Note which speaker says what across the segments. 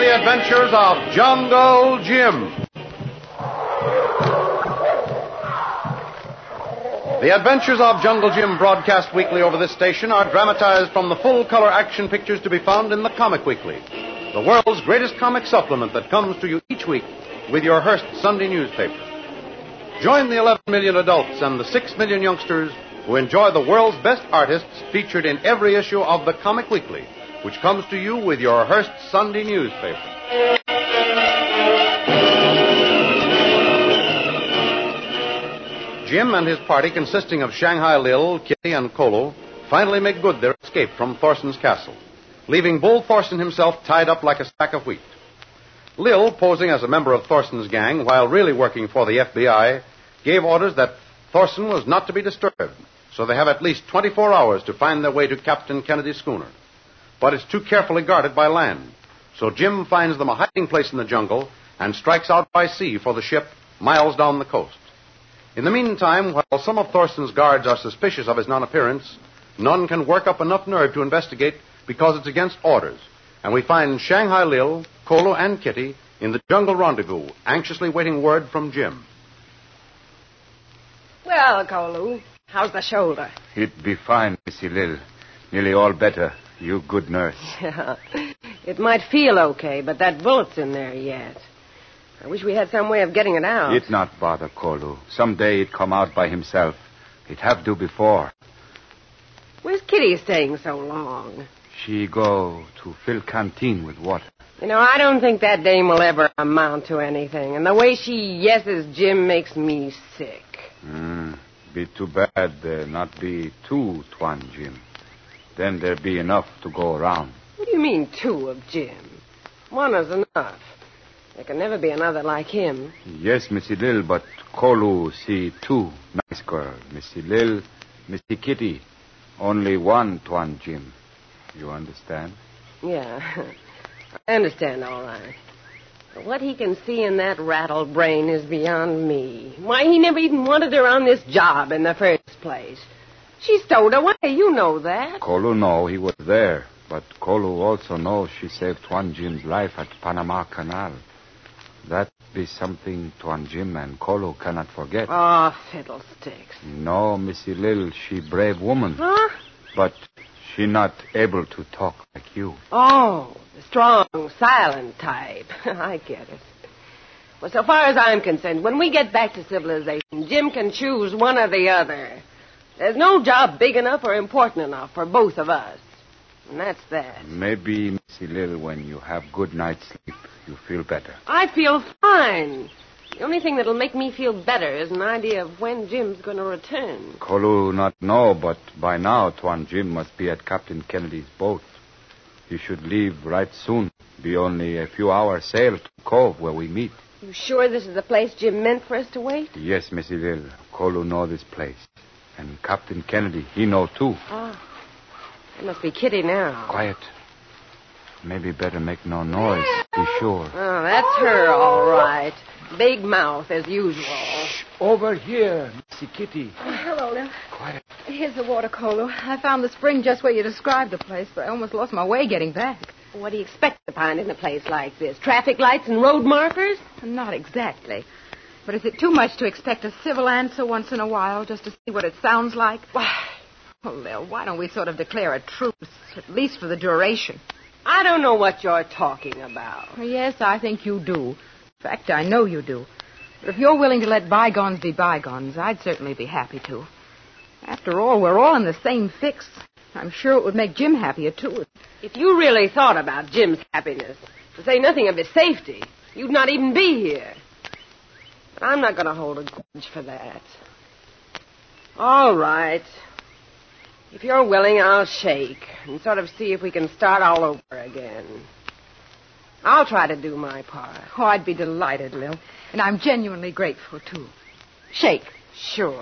Speaker 1: The Adventures of Jungle Jim. The Adventures of Jungle Jim, broadcast weekly over this station, are dramatized from the full-color action pictures to be found in the Comic Weekly, the world's greatest comic supplement that comes to you each week with your Hearst Sunday newspaper. Join the 11 million adults and the 6 million youngsters who enjoy the world's best artists featured in every issue of the Comic Weekly, which comes to you with your Hearst Sunday newspaper. Jim and his party, consisting of Shanghai Lil, Kitty, and Kolo, finally make good their escape from Thorson's castle, leaving Bull Thorson himself tied up like a sack of wheat. Lil, posing as a member of Thorson's gang while really working for the FBI, gave orders that Thorson was not to be disturbed, so they have at least 24 hours to find their way to Captain Kennedy's schooner. But it's too carefully guarded by land, so Jim finds them a hiding place in the jungle and strikes out by sea for the ship miles down the coast. In the meantime, while some of Thorson's guards are suspicious of his non-appearance, none can work up enough nerve to investigate because it's against orders, and we find Shanghai Lil, Kolo, and Kitty in the jungle rendezvous, anxiously waiting word from Jim.
Speaker 2: Well, Kolo, how's the shoulder?
Speaker 3: It be fine, Missy Lil. Nearly all better. You good nurse.
Speaker 2: Yeah, it might feel okay, but that bullet's in there yet. I wish we had some way of getting it out.
Speaker 3: It not bother Kolo. Someday it come out by himself. It have do before.
Speaker 2: Where's Kitty staying so long?
Speaker 3: She go to fill canteen with water.
Speaker 2: You know, I don't think that dame will ever amount to anything. And the way she yeses Jim makes me sick.
Speaker 3: Be too bad there not be two Twan Jim. Then there be enough to go around.
Speaker 2: What do you mean, two of Jim? One is enough. There can never be another like him.
Speaker 3: Yes, Missy Lil, but Kolo see two nice girl. Missy Lil, Missy Kitty. Only one Twan Jim. You understand?
Speaker 2: Yeah, I understand all right. But what he can see in that rattle brain is beyond me. Why, he never even wanted her on this job in the first place. She stowed away, you know that.
Speaker 3: Kolo know he was there, but Kolo also knows she saved Twan Jim's life at Panama Canal. That be something Twan Jim and Kolo cannot forget.
Speaker 2: Oh, fiddlesticks.
Speaker 3: No, Missy Lil, she brave woman.
Speaker 2: Huh?
Speaker 3: But she not able to talk like you.
Speaker 2: Oh, the strong, silent type. I get it. Well, so far as I'm concerned, when we get back to civilization, Jim can choose one or the other. There's no job big enough or important enough for both of us. And that's that.
Speaker 3: Maybe, Missy Lil, when you have good night's sleep, you feel better.
Speaker 2: I feel fine. The only thing that'll make me feel better is an idea of when Jim's going to return.
Speaker 3: Kolo not know, but by now Twan Jim must be at Captain Kennedy's boat. He should leave right soon. Be only a few hours sail to Cove where we meet.
Speaker 2: You sure this is the place Jim meant for us to wait?
Speaker 3: Yes, Missy Lil. Kolo know this place. And Captain Kennedy, he know too.
Speaker 2: Oh, it must be Kitty now.
Speaker 3: Quiet. Maybe better make no noise. Be sure.
Speaker 2: Oh, that's her, all right. Big mouth, as usual.
Speaker 3: Shh, over here, Missy Kitty.
Speaker 4: Oh, hello, Lil.
Speaker 3: Quiet.
Speaker 4: Here's the water, Kolo. I found the spring just where you described the place, but I almost lost my way getting back.
Speaker 2: What do you expect to find in a place like this? Traffic lights and road markers?
Speaker 4: Not exactly. But is it too much to expect a civil answer once in a while just to see what it sounds like?
Speaker 2: Why?
Speaker 4: Well, Lil, why don't we sort of declare a truce, at least for the duration?
Speaker 2: I don't know what you're talking about.
Speaker 4: Well, yes, I think you do. In fact, I know you do. But if you're willing to let bygones be bygones, I'd certainly be happy to. After all, we're all in the same fix. I'm sure it would make Jim happier, too.
Speaker 2: If you really thought about Jim's happiness, to say nothing of his safety, you'd not even be here. But I'm not going to hold a grudge for that. All right. If you're willing, I'll shake and sort of see if we can start all over again. I'll try to do my part.
Speaker 4: Oh, I'd be delighted, Lil. And I'm genuinely grateful, too. Shake.
Speaker 2: Sure.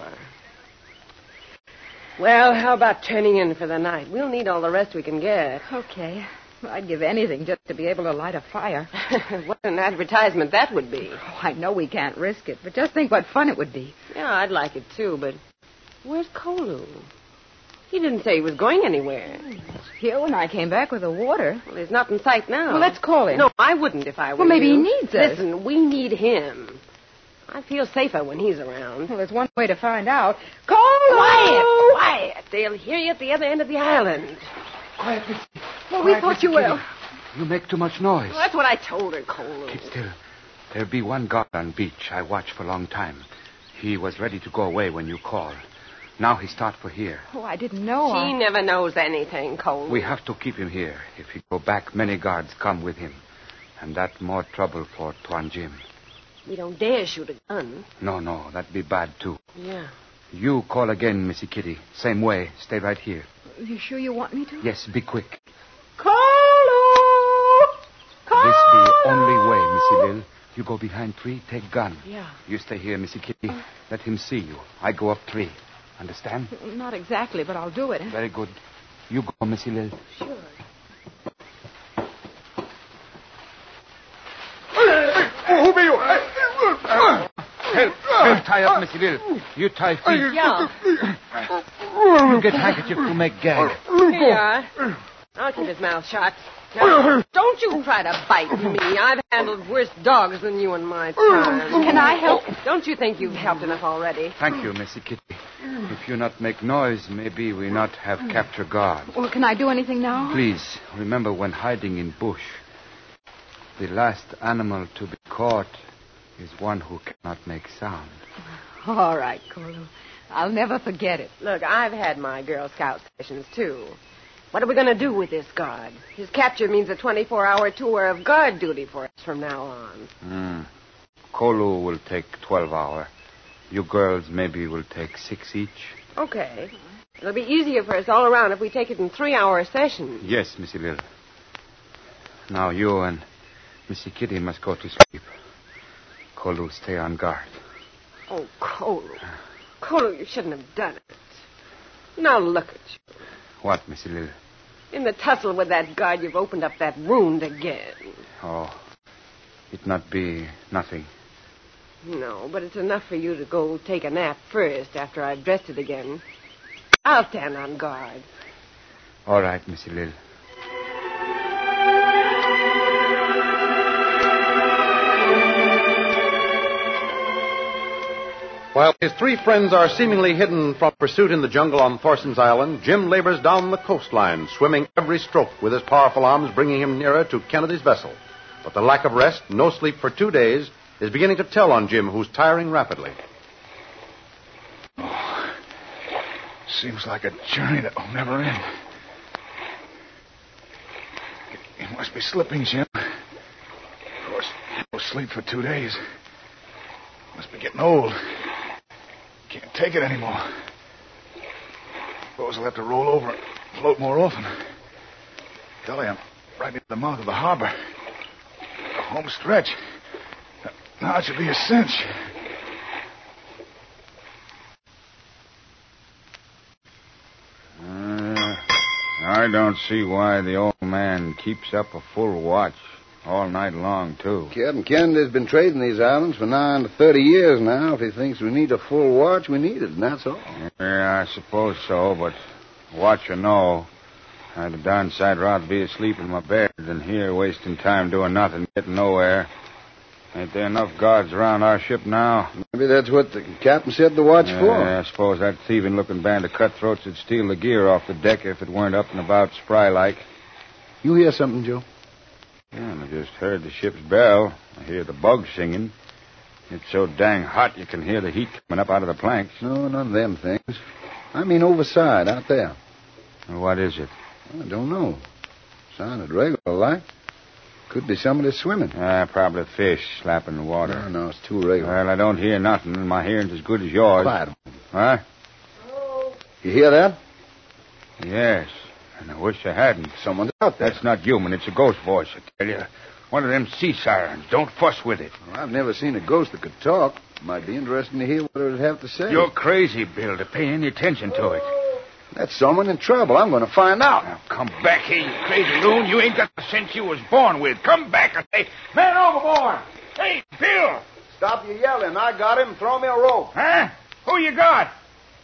Speaker 2: Well, how about turning in for the night? We'll need all the rest we can get.
Speaker 4: Okay. I'd give anything just to be able to light a fire.
Speaker 2: What an advertisement that would be.
Speaker 4: Oh, I know we can't risk it, but just think what fun it would be.
Speaker 2: Yeah, I'd like it too, but where's Kolo? He didn't say he was going anywhere.
Speaker 4: Here when I came back with the water.
Speaker 2: Well, he's not in sight now.
Speaker 4: Well, let's call him.
Speaker 2: No, I wouldn't if I were
Speaker 4: Well, maybe
Speaker 2: you.
Speaker 4: he needs us.
Speaker 2: Listen, we need him. I feel safer when he's around.
Speaker 4: Well, there's one way to find out. Colo!
Speaker 2: Quiet! They'll hear you at the other end of the island.
Speaker 3: Quiet, Missy.
Speaker 4: Well, we thought you were.
Speaker 3: You make too much noise.
Speaker 2: Well, that's what I told her, Cole.
Speaker 3: Keep still. There'll be one guard on beach I watched for a long time. He was ready to go away when you called. Now he start for here.
Speaker 4: Oh, I didn't know.
Speaker 2: She never knows anything, Cole.
Speaker 3: We have to keep him here. If he go back, many guards come with him. And that more trouble for Tuan Jim.
Speaker 2: We don't dare shoot a gun.
Speaker 3: No, that'd be bad, too.
Speaker 2: Yeah.
Speaker 3: You call again, Missy Kitty. Same way. Stay right here.
Speaker 4: You sure you want me to?
Speaker 3: Yes, be quick.
Speaker 4: Colo!
Speaker 3: This be the only way, Missy Lil. You go behind tree, take gun.
Speaker 2: Yeah.
Speaker 3: You stay here, Missy Kitty. Let him see you. I go up tree. Understand?
Speaker 4: Not exactly, but I'll do it.
Speaker 3: Very good. You go, Missy Lil.
Speaker 2: Sure.
Speaker 3: Who be you? Help, tie up, Missy Lil. You tie feet.
Speaker 2: Yeah.
Speaker 3: You get handkerchief to make gag.
Speaker 2: Here you are. I'll keep his mouth shut. Now, don't you try to bite me. I've handled worse dogs than you in my time.
Speaker 4: Can I help?
Speaker 2: Don't you think you've helped enough already?
Speaker 3: Thank you, Missy Kitty. If you not make noise, maybe we not have capture guard.
Speaker 4: Well, can I do anything now?
Speaker 3: Please, remember when hiding in bush, the last animal to be caught is one who cannot make sound.
Speaker 4: All right, Colo. I'll never forget it.
Speaker 2: Look, I've had my Girl Scout sessions, too. What are we going to do with this guard? His capture means a 24-hour tour of guard duty for us from now on.
Speaker 3: Kolu will take 12 hours. You girls maybe will take 6 each.
Speaker 2: Okay. It'll be easier for us all around if we take it in 3-hour sessions.
Speaker 3: Yes, Missy Lil. Now you and Missy Kitty must go to sleep. Kolu stay on guard.
Speaker 2: Oh, Colo. Colo, you shouldn't have done it. Now look at you.
Speaker 3: What, Missy Lil?
Speaker 2: In the tussle with that guard, you've opened up that wound again.
Speaker 3: Oh, it not be nothing.
Speaker 2: No, but it's enough for you to go take a nap first after I've dressed it again. I'll stand on guard.
Speaker 3: All right, Missy Lil.
Speaker 1: While his three friends are seemingly hidden from pursuit in the jungle on Thorson's Island, Jim labors down the coastline, swimming every stroke with his powerful arms, bringing him nearer to Kennedy's vessel. But the lack of rest, no sleep for 2 days, is beginning to tell on Jim, who's tiring rapidly.
Speaker 5: Oh, seems like a journey that will never end. You must be slipping, Jim. Of course, no sleep for 2 days. Must be getting old. Can't take it anymore. Suppose I'll have to roll over and float more often. Golly, I'm right near the mouth of the harbor. The home stretch. Now it should be a cinch.
Speaker 3: I don't see why the old man keeps up a full watch all night long, too.
Speaker 6: Captain Kennedy's been trading these islands for nigh on to 30 years now. If he thinks we need a full watch, we need it, and that's all.
Speaker 3: Yeah, I suppose so, but watch or no, I'd have downside rather be asleep in my bed than here wasting time doing nothing, getting nowhere. Ain't there enough guards around our ship now?
Speaker 6: Maybe that's what the captain said the watch for.
Speaker 3: Yeah, I suppose that thieving-looking band of cutthroats would steal the gear off the deck if it weren't up and about spry-like.
Speaker 6: You hear something, Joe?
Speaker 3: Yeah, and I just heard the ship's bell. I hear the bugs singing. It's so dang hot you can hear the heat coming up out of the planks.
Speaker 6: No, none of them things. I mean overside, out there.
Speaker 3: Well, what is it?
Speaker 6: I don't know. Sounded regular like. Could be somebody swimming.
Speaker 3: Probably fish slapping the water.
Speaker 6: No, it's too regular.
Speaker 3: Well, I don't hear nothing, and my hearing's as good as yours.
Speaker 6: Quiet.
Speaker 3: Huh?
Speaker 2: Oh.
Speaker 6: You hear that?
Speaker 3: Yes, and I wish I hadn't.
Speaker 6: Someone's out there.
Speaker 3: That's not human. It's a ghost voice, I tell you. One of them sea sirens. Don't fuss with it.
Speaker 6: Well, I've never seen a ghost that could talk. Might be interesting to hear what it would have to say.
Speaker 3: You're crazy, Bill, to pay any attention to it.
Speaker 6: That's someone in trouble. I'm going to find out.
Speaker 3: Now, come back here, you crazy loon. You ain't got the sense you was born with. Come back and say, man overboard. Hey, Bill.
Speaker 6: Stop your yelling. I got him. Throw me a rope.
Speaker 3: Huh? Who you got?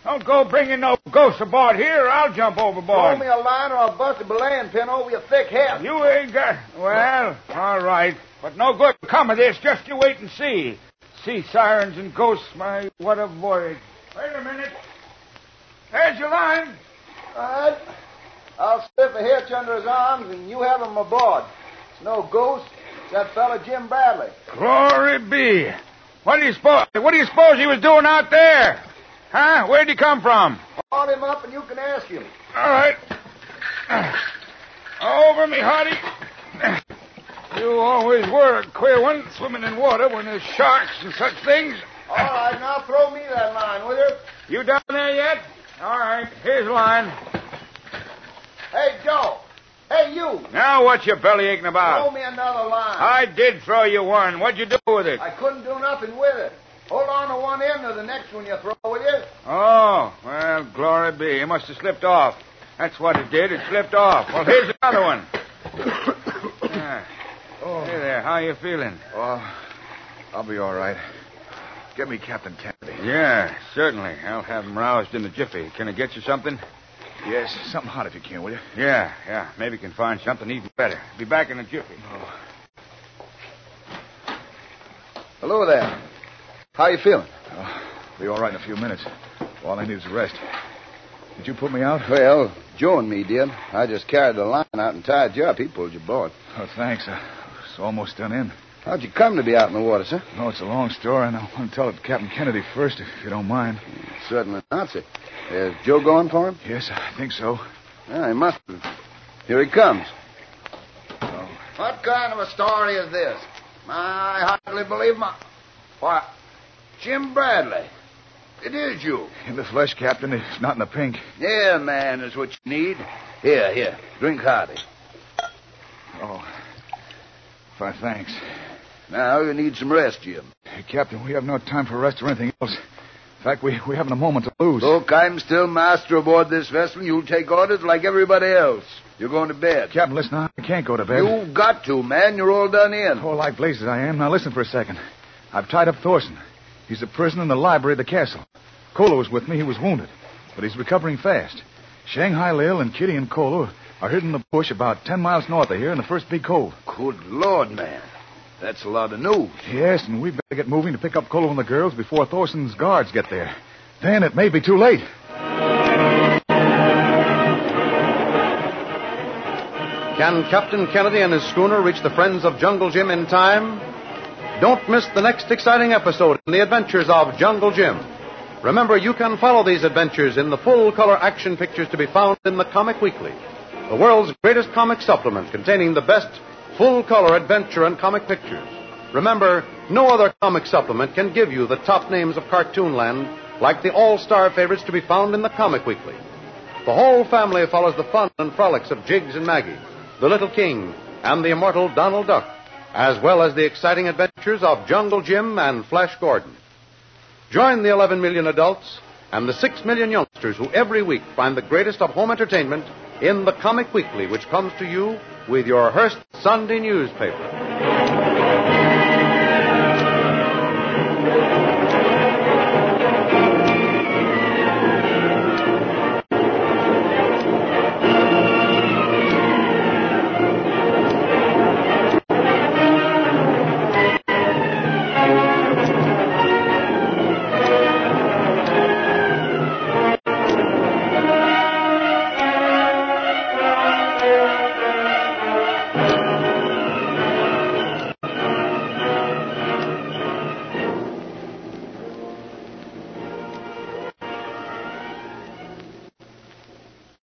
Speaker 3: Don't go bringing no ghosts aboard here, or I'll jump overboard.
Speaker 6: Throw me a line or I'll bust a belaying pin over your thick head.
Speaker 3: You ain't got... Well, all right. But no good come of this. Just you wait and see. Sea sirens and ghosts, my, what a voyage. Wait a minute. There's your line.
Speaker 6: All right. I'll slip a hitch under his arms and you have him aboard. It's no ghost. It's that fella Jim Bradley.
Speaker 3: Glory be. What do you suppose he was doing out there? Huh? Where'd he come from?
Speaker 6: Call him up and you can ask him.
Speaker 3: All right. Over me, Hardy. You always were a queer one, swimming in water when there's sharks and such things.
Speaker 6: All right, now throw me that line, will you?
Speaker 3: You down there yet? All right, here's the line.
Speaker 6: Hey, Joe. Hey, you.
Speaker 3: Now what's your belly aching about?
Speaker 6: Throw me another line.
Speaker 3: I did throw you one. What'd you do with it?
Speaker 6: I couldn't do nothing with it. Hold on to one end of the next one you throw, will you?
Speaker 3: Oh, well, glory be. It must have slipped off. That's what it did. It slipped off. Well, here's another one. Hey there, how you feeling?
Speaker 5: Oh, I'll be all right. Get me Captain Kennedy.
Speaker 3: Yeah, certainly. I'll have him roused in a jiffy. Can I get you something?
Speaker 5: Yes, something hot if you can, will you?
Speaker 3: Yeah. Maybe you can find something even better. Be back in a jiffy.
Speaker 5: Oh.
Speaker 6: Hello there. How you feeling?
Speaker 5: Be all right in a few minutes. All I need is a rest. Did you put me out?
Speaker 6: Well, Joe and me did. I just carried the line out and tied you up. He pulled you aboard.
Speaker 5: Oh, thanks. It's almost done in.
Speaker 6: How'd you come to be out in the water, sir?
Speaker 5: No, it's a long story, and I want to tell it to Captain Kennedy first, if you don't mind.
Speaker 6: Certainly not, sir. Is Joe going for him?
Speaker 5: Yes, I think so.
Speaker 6: Yeah, he must have. Here he comes.
Speaker 5: Oh.
Speaker 6: What kind of a story is this? I hardly believe my... Why, Jim Bradley. It is you.
Speaker 5: In the flesh, Captain. It's not in the pink.
Speaker 6: Yeah, man, is what you need. Here. Drink hearty.
Speaker 5: Oh. Fine, thanks.
Speaker 6: Now you need some rest, Jim.
Speaker 5: Hey, Captain, we have no time for rest or anything else. In fact, we haven't a moment to lose.
Speaker 6: Look, I'm still master aboard this vessel. You'll take orders like everybody else. You're going to bed.
Speaker 5: Captain, listen, I can't go to bed.
Speaker 6: You've got to, man. You're all done in.
Speaker 5: Oh, like blazes I am. Now listen for a second. I've tied up Thorson. He's a prisoner in the library of the castle. Kolo was with me. He was wounded, but he's recovering fast. Shanghai Lil and Kitty and Kolo are hidden in the bush about 10 miles north of here in the first big cove.
Speaker 6: Good Lord, man. That's a lot of news.
Speaker 5: Yes, and we better get moving to pick up Kolo and the girls before Thorson's guards get there. Then it may be too late.
Speaker 1: Can Captain Kennedy and his schooner reach the friends of Jungle Jim in time? Don't miss the next exciting episode in the adventures of Jungle Jim. Remember, you can follow these adventures in the full-color action pictures to be found in the Comic Weekly, the world's greatest comic supplement containing the best full-color adventure and comic pictures. Remember, no other comic supplement can give you the top names of Cartoonland like the all-star favorites to be found in the Comic Weekly. The whole family follows the fun and frolics of Jiggs and Maggie, the Little King, and the immortal Donald Duck, as well as the exciting adventures of Jungle Jim and Flash Gordon. Join the 11 million adults and the 6 million youngsters who every week find the greatest of home entertainment in the Comic Weekly, which comes to you with your Hearst Sunday newspaper.